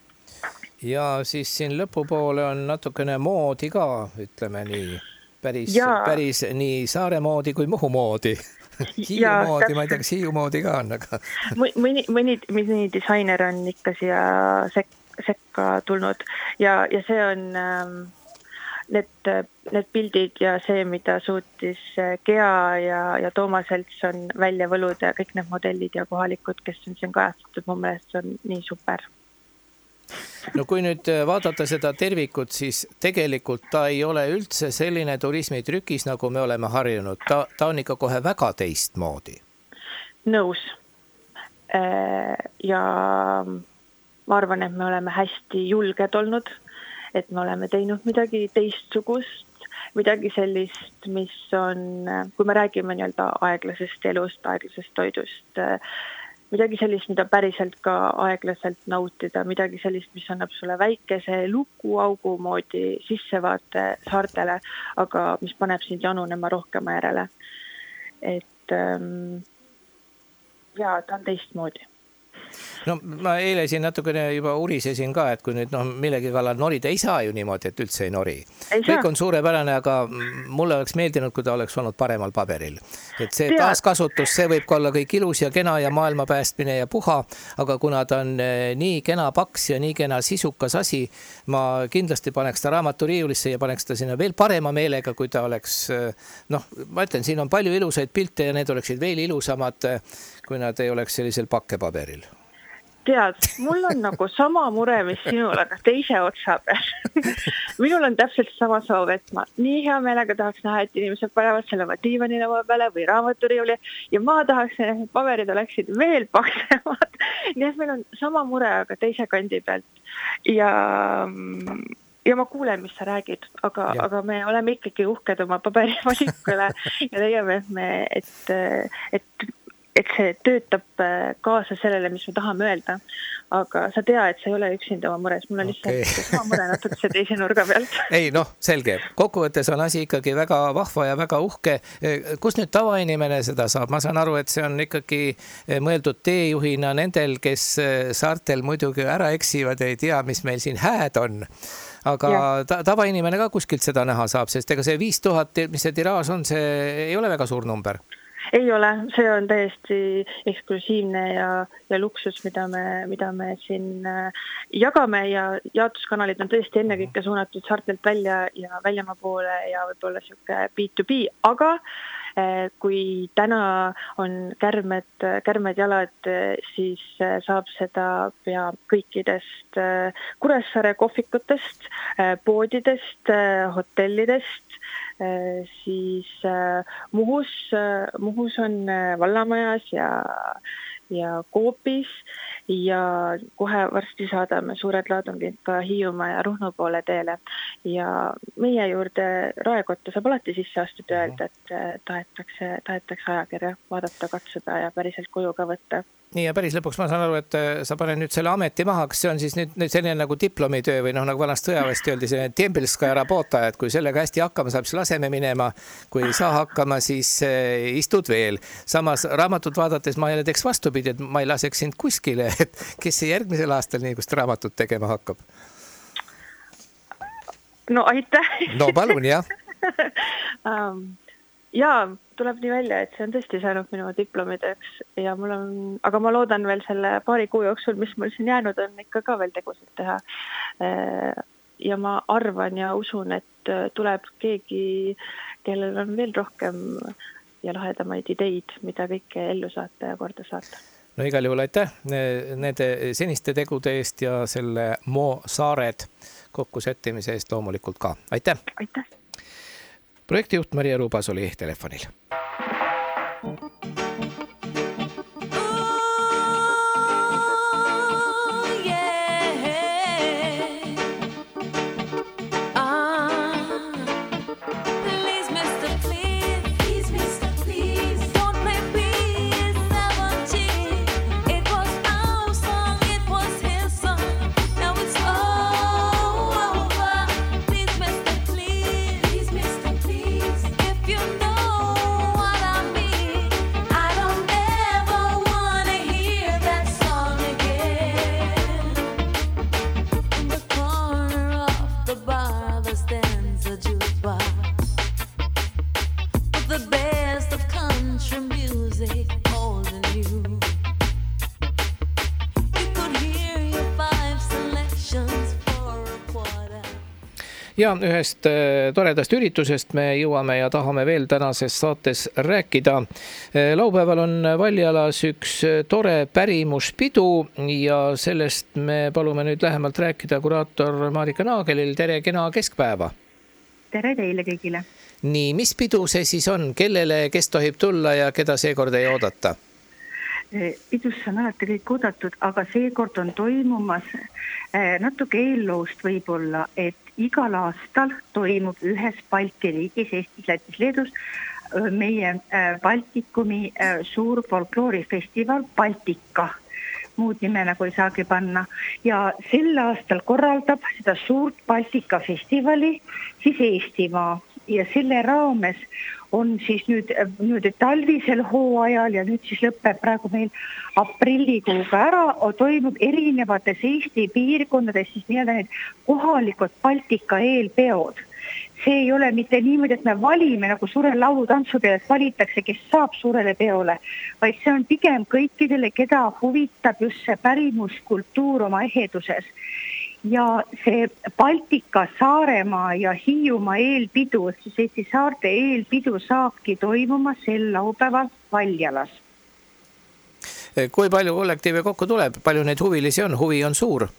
Ja siis siin lõpupoole on natukene moodi ka, ütleme nii, päris, päris nii Saare moodi kui Muhu moodi. Hiiu ja, moodi, ma ei tea, kas Hiiu moodi ka on, aga... Mõni, mõni, mõni disainer on ikka siia sek, sekka tulnud ja, ja see on ähm, need, need pildid ja see, mida suutis Gea ja, ja Toomas Elts on välja võluda ja kõik need modellid ja kohalikud, kes on siin kajastatud, mu meelest on nii super. No kui nüüd vaadata seda tervikut, siis tegelikult ta ei ole üldse selline turismitrükis, nagu me oleme harjunud. Ta, ta on ikka kohe väga teist moodi. Nõus. Ja ma arvan, et me oleme hästi julged olnud, et me oleme teinud midagi teistsugust, midagi sellist, mis on, kui me räägime nii-öelda aeglasest elust, aeglasest toidust, midagi sellist, mida päriselt ka aeglaselt nautida, midagi sellist, mis annab sulle väikese lukuaugu moodi sissevaate saartele, aga mis paneb sind janunema rohkema järele. Et ähm, jaa, ta on teistmoodi. No ma eile siin natukene juba urisesin ka, et kui nüüd no, millegi kallal norida ei saa ju niimoodi, et üldse ei nori. Ei Kõik on suurepärane, aga mulle oleks meeldinud, kui ta oleks olnud paremal paberil. Et see Tead. taaskasutus, see võib olla kõik ilus ja kena ja maailma päästmine ja puha, aga kuna ta on nii kena paks ja nii kena sisukas asi, ma kindlasti paneks ta raamaturiiulisse ja paneks ta sinna veel parema meelega, kui ta oleks, noh, ma ütlen, siin on palju ilusaid pilte ja need oleksid veel ilusamad, kui nad ei oleks sellisel pakkepaberil. Tead, mul on nagu sama mure, mis sinul, aga teise otsa peal. Minul on täpselt sama soov, et ma nii hea meelega tahaks näha, et inimesed panevad selle oma diivanilava peale või raamaturiiuli ja ma tahaks, et paberid oleksid veel paksemad. Nii et meil on sama mure, aga teise kandi pealt. Ja, ja ma kuulen, mis sa räägid, aga, aga me oleme ikkagi uhked oma paberivalikule ja leiame, et, me, et, et et see töötab kaasa sellele, mis me tahame öelda. Aga sa tea, et sa ei ole üksinda oma mures. Mul on lihtsalt okay. Sama mure natuke see teise nurga pealt. Ei, noh, selge. Kokkuvõttes on asi ikkagi väga vahva ja väga uhke. Kus nüüd tavainimene seda saab? Ma saan aru, et see on ikkagi mõeldud teejuhina nendel, kes saartel muidugi ära eksivad ja ei tea, mis meil siin hääd on. Aga ta, tavainimene ka kuskilt seda näha saab, sest ega see viis tuhat, mis see tiraaž on, see ei ole väga suur number. Ei ole, see on täiesti eksklusiivne ja, ja luksus, mida me, mida me siin jagame ja jaotuskanalid on tõesti ennekõike suunatud saartelt välja ja väljamaa poole ja võib-olla siuke B to B, aga kui täna on kärmed, kärmed jalad, siis saab seda pea kõikidest Kuressaare kohvikutest, poodidest, hotellidest, siis Muhus, Muhus on vallamajas ja, ja Koopis ja kohe varsti saadame suured laadungid ka Hiiumaa ja Ruhnu poole teele ja meie juurde Raekotta saab alati sisse astuda öelda, et tahetakse, tahetakse ajakirja vaadata, katsuda ja päriselt koju ka võtta. nii ja päris lõpuks ma saan aru, et sa paned nüüd selle ameti maha, kas see on siis nüüd, nüüd selline nagu diplomitöö või noh, nagu vanast sõjaväest öeldi, selline Dembelskaja rabota, et kui sellega hästi hakkama saab, siis laseme minema, kui ei saa hakkama, siis istud veel. Samas raamatut vaadates ma jälle teeks vastupidi, et ma ei laseks sind kuskile, et kes see järgmisel aastal niisugust raamatut tegema hakkab? No aitäh! No palun, jah! um, jaa, tuleb nii välja, et see on tõesti saanud minu diplomitööks ja mul on, aga ma loodan veel selle paari kuu jooksul, mis mul siin jäänud on, ikka ka veel tegusid teha. Ja ma arvan ja usun, et tuleb keegi, kellel on veel rohkem ja lahedamaid ideid, mida kõike ellu saata ja korda saata. No igal juhul aitäh nende seniste tegude eest ja selle Mo Saared kokkusättimise eest loomulikult ka. Aitäh! Aitäh! Projektijuht Maria Rubas oli telefonil. Ja ühest toredast üritusest me jõuame ja tahame veel tänases saates rääkida. Laupäeval on Valjalas üks tore pärimuspidu ja sellest me palume nüüd lähemalt rääkida kuraator Marika Naagelil. Tere, kena keskpäeva! Tere teile kõigile! Nii, mis pidu see siis on? Kellele, kes tohib tulla ja keda seekord ei oodata? Pidusse on alati kõik oodatud, aga seekord on toimumas natuke eelloost võib-olla, et igal aastal toimub ühes Balti riigis, Eestis, Lätis, Leedus, meie Baltikumi suur folkloorifestival Baltika. Muud nime nagu ei saagi panna. Ja sel aastal korraldab seda suurt Baltika festivali siis Eestimaa. Ja selle raames on siis nüüd, nüüd talvisel hooajal ja nüüd siis lõpeb praegu meil aprillikuuga ära, toimub erinevates Eesti piirkondades siis nii-öelda need kohalikud Baltika eelpeod. See ei ole mitte niimoodi, et me valime nagu suure laulutantsu peale, et valitakse, kes saab suurele peole, vaid see on pigem kõikidele, keda huvitab just see pärimuskultuur oma eheduses. Ja see Baltika, Saaremaa ja Hiiumaa eelpidu, siis Eesti saarte eelpidu saabki toimuma sel laupäeval Valjalas. Kui palju kollektiive kokku tuleb? Palju neid huvilisi on? Huvi on suur?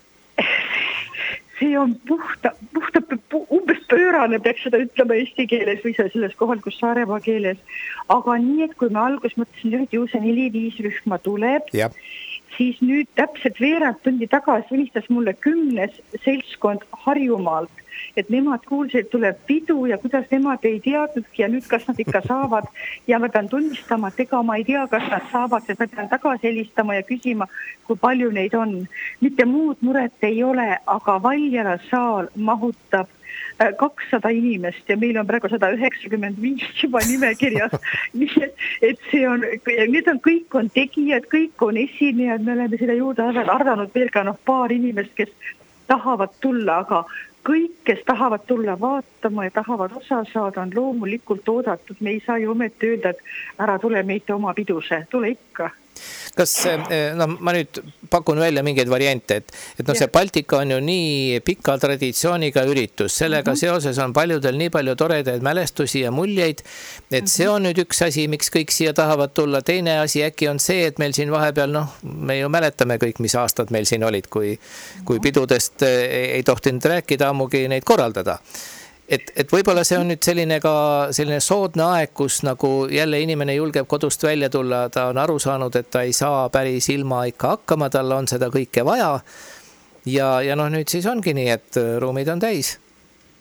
See on puhta, puhta umbes pöörane, peaks seda ütlema eesti keeles või selles kohalikus Saaremaa keeles. Aga nii, et kui me algus mõtlesin, et ju see neli-viis rühma tuleb, ja. Siis nüüd täpselt veerand tundi tagasi helistas mulle kümnes seltskond Harjumaalt, et nemad kuulsid, et tuleb pidu ja kuidas nemad ei teadnudki ja nüüd kas nad ikka saavad ja ma pean tunnistama, et ega ma ei tea, kas nad saavad, sest ma pean tagasi helistama ja küsima, kui palju neid on. Mitte muud muret ei ole, aga Valjala saal mahutab kakssada inimest ja meil on praegu sada üheksakümmend viis juba nimekirjas. Nii et see on, need on kõik on tegijad, kõik on esinejad, me oleme seda juurde arvanud veel ka noh, paar inimest, kes tahavad tulla, aga kõik, kes tahavad tulla vaatama ja tahavad osa saada, on loomulikult oodatud. Me ei saa ju ometi öelda, et ära tule meite oma piduse, tule ikka. Kas, no ma nüüd pakun välja mingeid variante, et, et no see Baltika on ju nii pika traditsiooniga üritus, sellega seoses on paljudel nii palju toredaid mälestusi ja muljeid, et see on nüüd üks asi, miks kõik siia tahavad tulla. Teine asi äkki on see, et meil siin vahepeal, noh, me ju mäletame kõik, mis aastad meil siin olid, kui, kui pidudest ei tohtinud rääkida, ammugi neid korraldada. Et, et võib-olla see on nüüd selline ka selline soodne aeg, kus nagu jälle inimene julgeb kodust välja tulla, ta on aru saanud, et ta ei saa päris ilma ikka hakkama, tal on seda kõike vaja ja, ja noh, nüüd siis ongi nii, et ruumid on täis.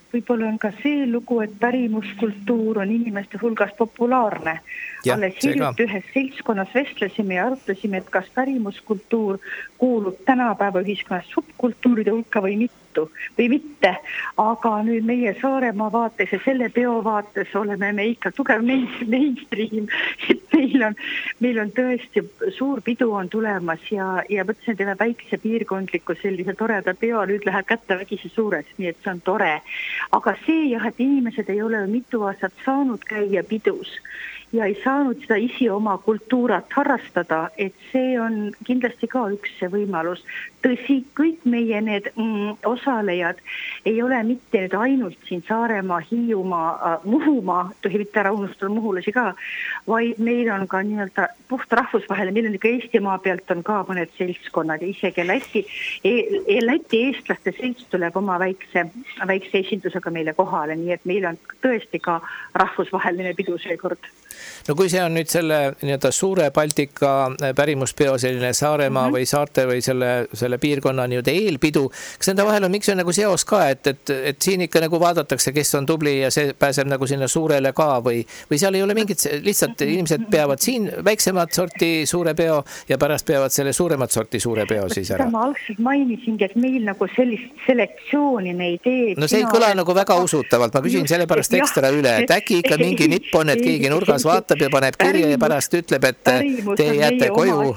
võib-olla on ka see lugu, et pärimuskultuur on inimeste hulgas populaarne. Ja, alles see ka. hiljuti ühes seltskonnas vestlesime ja arutlesime, et kas pärimuskultuur kuulub tänapäeva ühiskonnas subkultuuride hulka või mitte, või mitte. Aga nüüd meie Saaremaa vaates ja selle peo vaates oleme me ikka tugev mainstream, et meil on, meil on tõesti suur pidu on tulemas ja, ja mõtlesin, et teeme väikse piirkondliku sellise toreda peo, nüüd läheb kätte vägisi suureks, nii et see on tore. Aga see jah, et inimesed ei ole mitu aastat saanud käia pidus ja ei saanud seda isi oma kultuurat harrastada, et see on kindlasti ka üks see võimalus. Tõsi, kõik meie need mm, osalejad ei ole mitte nüüd ainult siin Saaremaa, Hiiumaa, Muhumaa, tohi mitte ära unustada Muhulasi ka, vaid meil on ka nii-öelda puht rahvusvaheline, meil on ka Eestimaa pealt on ka mõned seltskonnad ja isegi Läti, e Läti eestlaste selts tuleb oma väikse, väikse esindusega meile kohale, nii et meil on tõesti ka rahvusvaheline pidu seekord. No kui see on nüüd selle nii-öelda suure Baltika pärimuspeo selline Saaremaa mm -hmm. või saarte või selle, selle piirkonna nii-öelda eelpidu, kas nende vahel on miks on nagu seos ka, et, et, et siin ikka nagu vaadatakse, kes on tubli ja see pääseb nagu sinna suurele ka või, või seal ei ole mingit, lihtsalt inimesed peavad siin väiksemat sorti suure peo ja pärast peavad selle suuremat sorti suure peo siis ära? Ma algselt mainisingi, et meil nagu sellist selektsiooni me ei tee. No see ei kõla nagu väga usutavalt, ma küsin selle pärast ekstra üle, et äkki ikka mingi nipp on, et keegi nurgas vaatab ja paneb kirja ja pärast ütleb, et te jääte koju.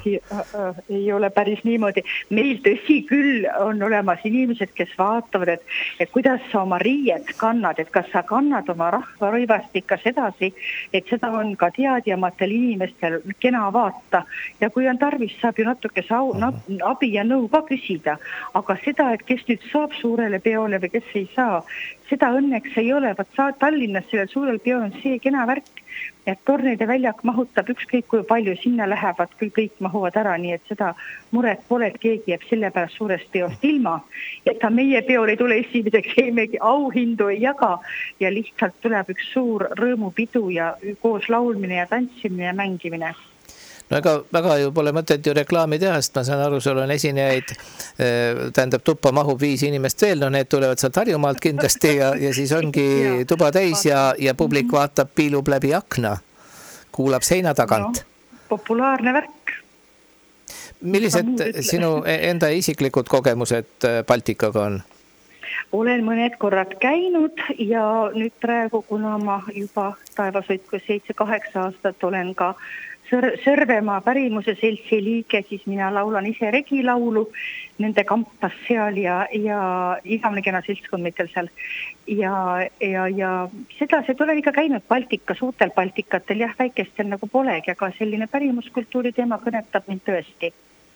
Ei ole päris niimoodi. Meil tõsi küll on olemas inimesed, kes vaatavad, et, et kuidas sa oma riied kannad, et kas sa kannad oma rahvarõivastikas edasi, et seda on ka teadjamatel inimestel kena vaata. Ja kui on tarvis, saab ju natuke sau, na, abi ja nõu ka küsida. Aga seda, et kes nüüd saab suurele peole või kes ei saa, seda õnneks ei ole. Vaat saa Tallinnas sellel suurel peol on see kena värk, et tornide väljak mahutab ükskõik kui palju, sinna lähevad, kui kõik mahuvad ära, nii et seda muret pole, et keegi jääb selle pärast suurest peost ilma. Ja ta meie peol ei tule esimeseks, ei megi auhindu ei jaga ja lihtsalt tuleb üks suur rõõmupidu ja koos laulmine ja tantsimine ja mängimine. No ega väga ju pole mõtet ju reklaami teha, sest ma saan aru, sul on esinejaid, tähendab tuppa mahub viis inimest veel, no need tulevad sealt Harjumaalt kindlasti ja, ja siis ongi tuba täis ja, ja publik vaatab, piilub läbi akna, kuulab seina tagant. No, populaarne värk. Millised sinu enda isiklikud kogemused Baltikaga on? Olen mõned korrad käinud ja nüüd praegu, kuna ma juba taevasvõitku seitse kaheksa aastat olen ka Sõrvemaa pärimuse seltsi liige, siis mina laulan ise regilaulu, nende kampas seal ja, ja igamne kena seltskond mittel seal. Ja, ja, ja seda, see olen ikka käinud Baltika, suurtel Baltikatel, jah, väikestel nagu polegi, aga selline pärimuskultuuri teema kõnetab mind tõesti.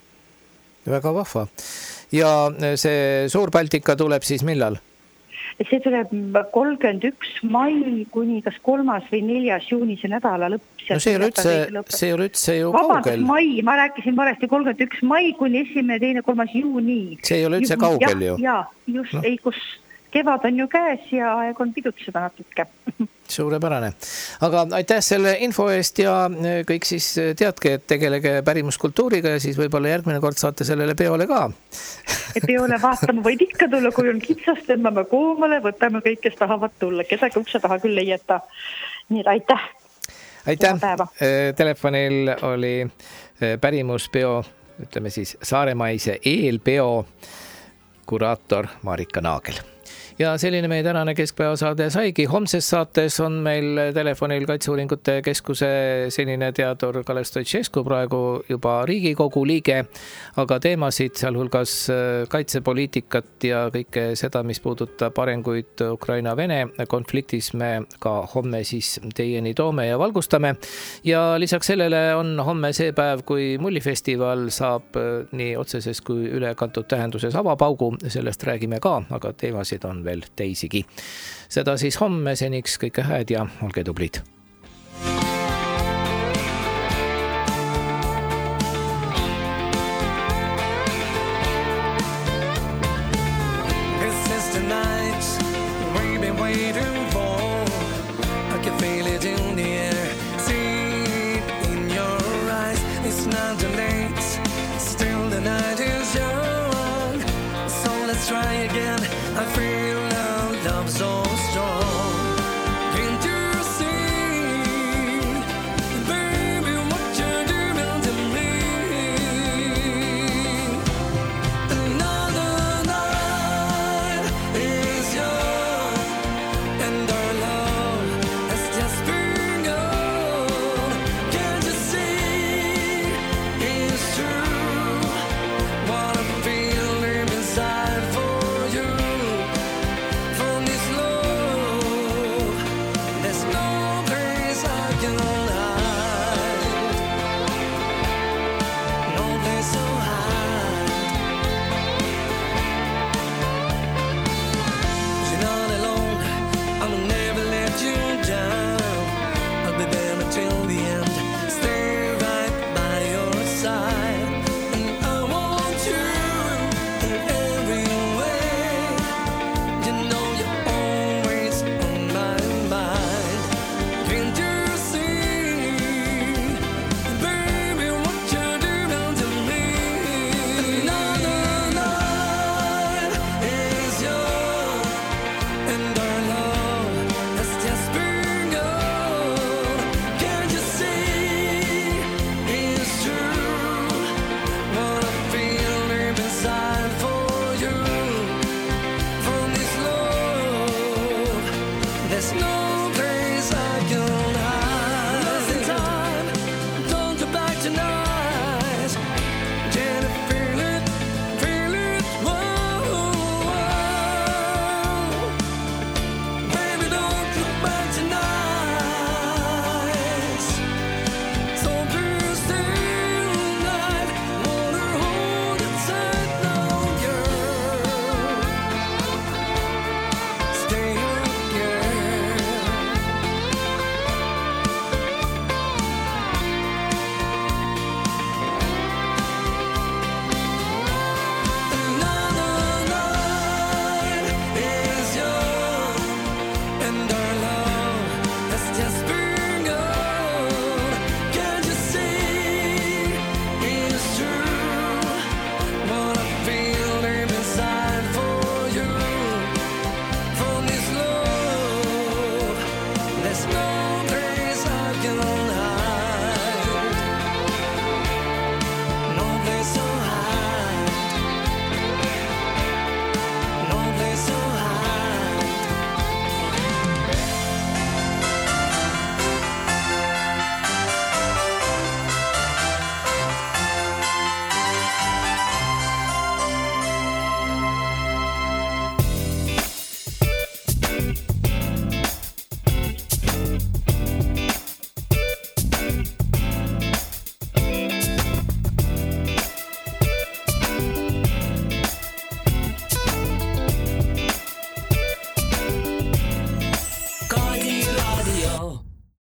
Väga vahva. Ja see suur Baltika tuleb siis millal? See tuleb kolmkümmend üks mai kuni kas kolmas või neljas juuni see nädala lõpp. No see ei ole üldse, see ei ole üldse ju kaugel. Mai, ma rääkisin varasti kolmkümmend üks mai kuni esimene, teine, kolmas juuni. See ei ole üldse kaugel ju. Ja, just, no. Ei, kus kevad on ju käes ja aeg on pidutseda natuke. Suurepärane. Aga aitäh selle info eest ja kõik siis teadke, et tegelege pärimuskultuuriga ja siis võib-olla järgmine kord saate sellele peole ka. Et peole vaatama võid ikka tulla, kui on kitsast, tõmbame koomale, võtame kõik, kes tahavad tulla. Kedagi ukse taha küll ei jäta. Nii et aitäh. Aitäh. Telefonil oli pärimuspeo, ütleme siis Saaremaise eelpeo kuraator Marika Naagel. Ja selline meie tänane keskpäevasaade saigi. Homses saates on meil telefonil Kaitseuuringute Keskuse senine teadur Kalev Stoicescu, praegu juba Riigikogu liige, aga teemasid sealhulgas kaitsepoliitikat ja kõike seda, mis puudutab arenguid Ukraina-Vene konfliktis, me ka homme siis teieni toome ja valgustame. Ja lisaks sellele on homme see päev, kui Mullifestival saab nii otseses kui ülekantud tähenduses avapaugu. Sellest räägime ka, aga teemasid on veel teisigi. Seda siis homme, seniks kõike hääd ja olge tublid. This is the night we've been waiting for. I can feel it in the air, see it in your eyes. It's not too late, still the night is young. So let's try again. I feel love so